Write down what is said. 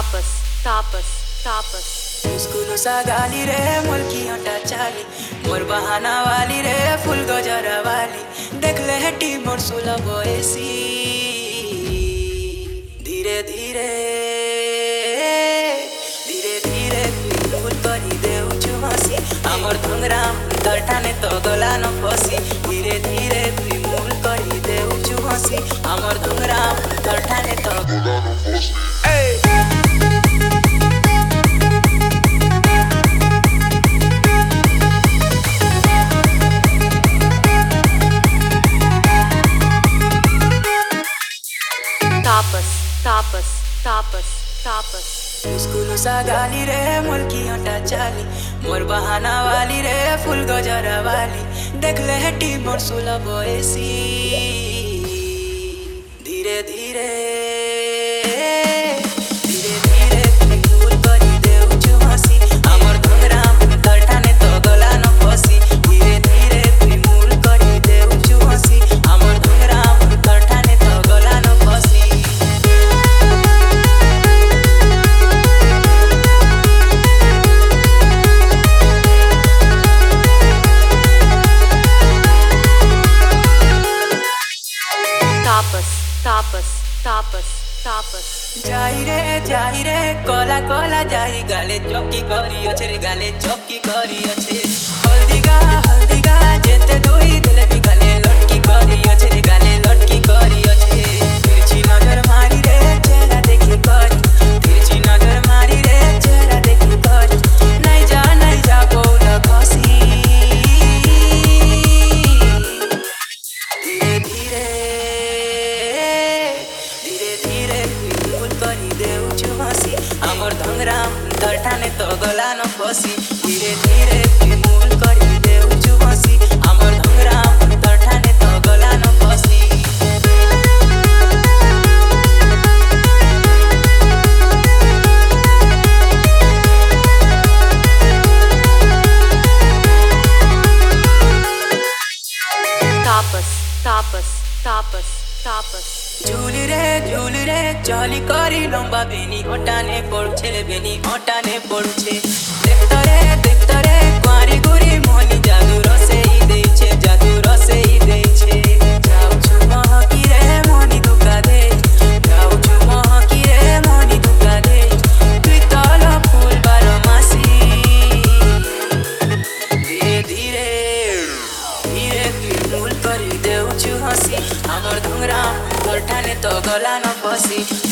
tapas, tapas, tapas. School सा गाली रे मुल्की हटा चाली मोर बहाना वाली रे फुल गजरा वाली देख ले है टीम और सोला बॉयसी धीरे धीरे धीरे धीरे फुल करी दे उचु हसी आमर धंगरा दरठाने तो गला न फसी धीरे धीरे फुल करी दे उचु हसी आमर धंगरा दरठाने तो गला न फसी Tapas, tapas, tapas, tapas. School सा गाली रे मुल्की हटा चाली मोर बहाना वाली रे फुल गजरा वाली देख ले है टीम और सोला बॉयसी धीरे धीरे धीरे धीरे फुल करी दे उचु हसी आमर धंगरा दरठाने तो गला न फसी धीरे धीरे फुल करी दे उचु हसी आमर धंगरा दरठाने तो गला न फसी Tapas, tapas, tapas, tapas. जाई रे कोला कोला जाई गाले चौकी करी अच्छे रे गाले चौकी करी अच्छे हल्दी गा जेते दोई दिले भी गाले लटकी करी अच्छे रे गाले लटकी करी अच्छे तिरछी नजर मारी रे चेहरा देखी करी तिरछी नजर मारी रे चेहरा देखी करी नहीं जा बोला खसी धीरे धीरे धीरे धीरे फुल करी दे उचु हसी आमर धंगरा दरठाने तो गला न फसी धीरे धीरे फुल करी दे उचु हसी आमर धंगरा दरठाने तो गला न फसी Tapas, tapas, tapas, tapas. झूल रे चली करी लंबा बेनी हटाने पड़छे रे बेनी हटाने पड़छे देखता रे कुआरी गुरी मोहनी जादू रसे ही देछे जाऊ छु महकी रे मोहनी दुका दे जाऊ छु महकी रे मोहनी दुका दे तुई तल फूल बारो मासी धीरे धीरे धीरे फुल करी दे उचु हसी आमर धंगरा दरठाने तो गला न फसी